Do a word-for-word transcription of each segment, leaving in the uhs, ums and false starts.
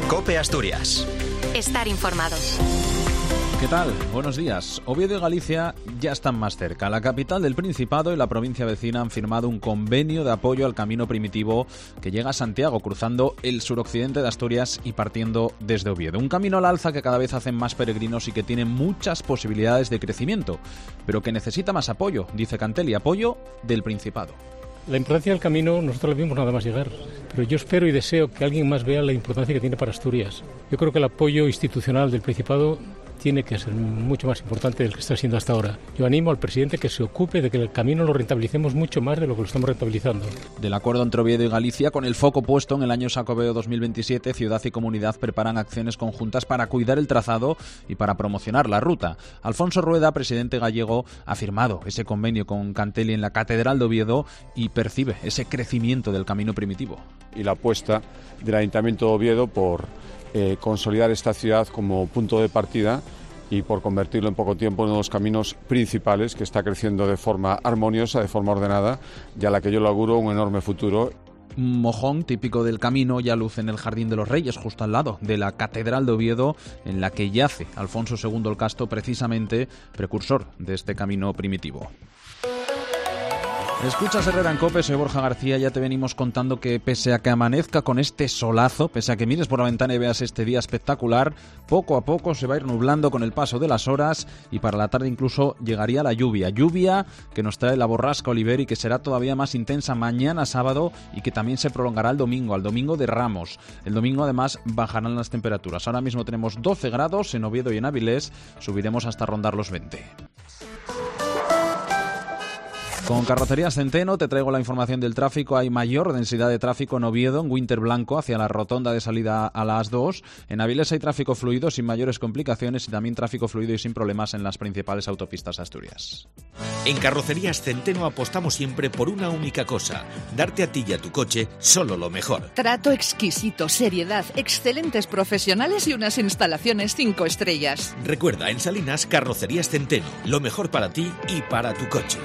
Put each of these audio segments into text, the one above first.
COPE Asturias. Estar informado. ¿Qué tal? Buenos días. Oviedo y Galicia ya están más cerca. La capital del Principado y la provincia vecina han firmado un convenio de apoyo al camino primitivo que llega a Santiago, cruzando el suroccidente de Asturias y partiendo desde Oviedo. Un camino al alza que cada vez hacen más peregrinos y que tiene muchas posibilidades de crecimiento, pero que necesita más apoyo, dice Cantelli, apoyo del Principado. La importancia del camino nosotros la vimos nada más llegar, pero yo espero y deseo que alguien más vea la importancia que tiene para Asturias. Yo creo que el apoyo institucional del Principado tiene que ser mucho más importante del que está siendo hasta ahora. Yo animo al presidente que se ocupe de que el camino lo rentabilicemos mucho más de lo que lo estamos rentabilizando. Del acuerdo entre Oviedo y Galicia, con el foco puesto en el año Xacobeo dos mil veintisiete, ciudad y comunidad preparan acciones conjuntas para cuidar el trazado y para promocionar la ruta. Alfonso Rueda, presidente gallego, ha firmado ese convenio con Cantelli en la Catedral de Oviedo y percibe ese crecimiento del camino primitivo. Y la apuesta del Ayuntamiento de Oviedo por Eh, consolidar esta ciudad como punto de partida y por convertirlo en poco tiempo en uno de los caminos principales que está creciendo de forma armoniosa, de forma ordenada, y a la que yo le auguro un enorme futuro. Un mojón típico del camino ya luce en el Jardín de los Reyes, justo al lado de la Catedral de Oviedo, en la que yace Alfonso segundo el Casto, precisamente precursor de este camino primitivo. Escuchas Herrera en COPE, soy Borja García. Ya te venimos contando que pese a que amanezca con este solazo, pese a que mires por la ventana y veas este día espectacular, poco a poco se va a ir nublando con el paso de las horas y para la tarde incluso llegaría la lluvia. Lluvia que nos trae la borrasca Oliver y que será todavía más intensa mañana sábado y que también se prolongará al domingo, al domingo de Ramos. El domingo además bajarán las temperaturas. Ahora mismo tenemos doce grados en Oviedo y en Avilés, subiremos hasta rondar los veinte. Con Carrocerías Centeno te traigo la información del tráfico. Hay mayor densidad de tráfico en Oviedo, en Winter Blanco, hacia la rotonda de salida a las dos. En Avilés hay tráfico fluido sin mayores complicaciones y también tráfico fluido y sin problemas en las principales autopistas de Asturias. En Carrocerías Centeno apostamos siempre por una única cosa: darte a ti y a tu coche solo lo mejor. Trato exquisito, seriedad, excelentes profesionales y unas instalaciones cinco estrellas. Recuerda, en Salinas, Carrocerías Centeno, lo mejor para ti y para tu coche.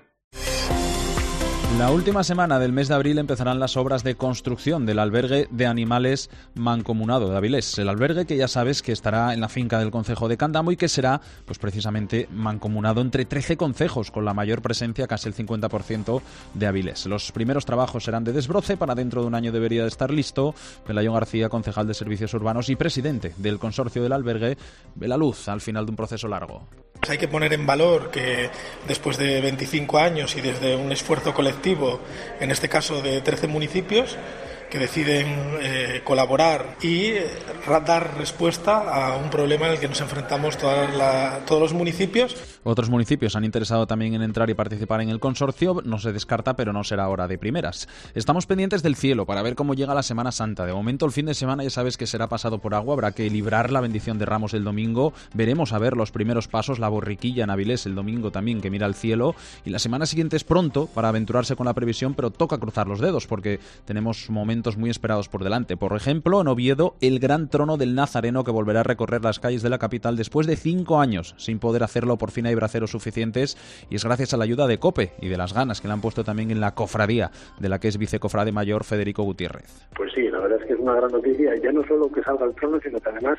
La última semana del mes de abril empezarán las obras de construcción del albergue de animales mancomunado de Avilés. El albergue que ya sabes que estará en la finca del concejo de Candamo y que será pues precisamente mancomunado entre trece concejos, con la mayor presencia, casi el cincuenta por ciento, de Avilés. Los primeros trabajos serán de desbroce, para dentro de un año debería de estar listo. Pelayo García, concejal de Servicios Urbanos y presidente del consorcio del albergue, ve la luz al final de un proceso largo. Hay que poner en valor que después de veinticinco años y desde un esfuerzo colectivo, en este caso de trece municipios, que deciden eh, colaborar y eh, dar respuesta a un problema en el que nos enfrentamos toda la, todos los municipios. Otros municipios han interesado también en entrar y participar en el consorcio. No se descarta, pero no será hora de primeras. Estamos pendientes del cielo para ver cómo llega la Semana Santa. De momento, el fin de semana ya sabes que será pasado por agua. Habrá que librar la bendición de Ramos el domingo. Veremos a ver los primeros pasos, la borriquilla en Avilés el domingo también, que mira al cielo. Y la semana siguiente es pronto para aventurarse con la previsión, pero toca cruzar los dedos porque tenemos momentos muy esperados por delante. Por ejemplo, en Oviedo, el gran trono del Nazareno, que volverá a recorrer las calles de la capital después de cinco años sin poder hacerlo. Por fin hay braceros suficientes y es gracias a la ayuda de COPE y de las ganas que le han puesto también en la cofradía, de la que es vicecofrade mayor Federico Gutiérrez. Pues sí, la verdad es que es una gran noticia, ya no solo que salga el trono, sino que además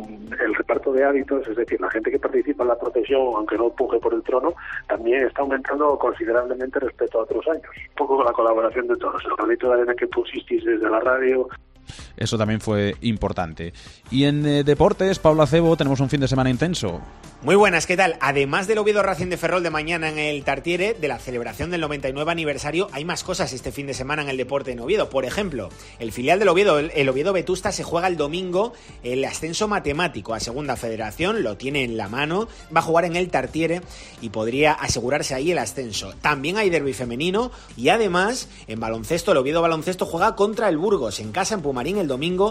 el reparto de hábitos, es decir, la gente que participa en la procesión, aunque no puje por el trono, también está aumentando considerablemente respecto a otros años. Un poco con la colaboración de todos, el granito de arena que pusisteis desde la radio. Eso también fue importante. Y en eh, deportes, Pablo Acebo, tenemos un fin de semana intenso. Muy buenas, ¿qué tal? Además del Oviedo Racing de Ferrol de mañana en el Tartiere, de la celebración del noventa y nueve aniversario, hay más cosas este fin de semana en el deporte en Oviedo. Por ejemplo, el filial del Oviedo, el, el Oviedo Vetusta, se juega el domingo el ascenso matemático a Segunda Federación, lo tiene en la mano, va a jugar en el Tartiere y podría asegurarse ahí el ascenso. También hay derbi femenino y además en baloncesto, el Oviedo Baloncesto juega contra el Burgos en casa en Pumarín el domingo.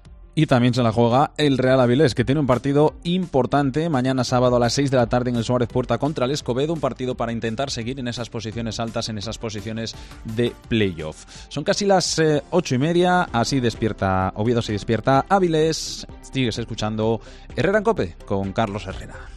Y también se la juega el Real Avilés, que tiene un partido importante mañana sábado a las seis de la tarde en el Suárez Puerta contra el Escobedo, un partido para intentar seguir en esas posiciones altas, en esas posiciones de playoff. Son casi las eh, ocho y media, así despierta Oviedo, se despierta Avilés. Sigues escuchando Herrera en COPE con Carlos Herrera.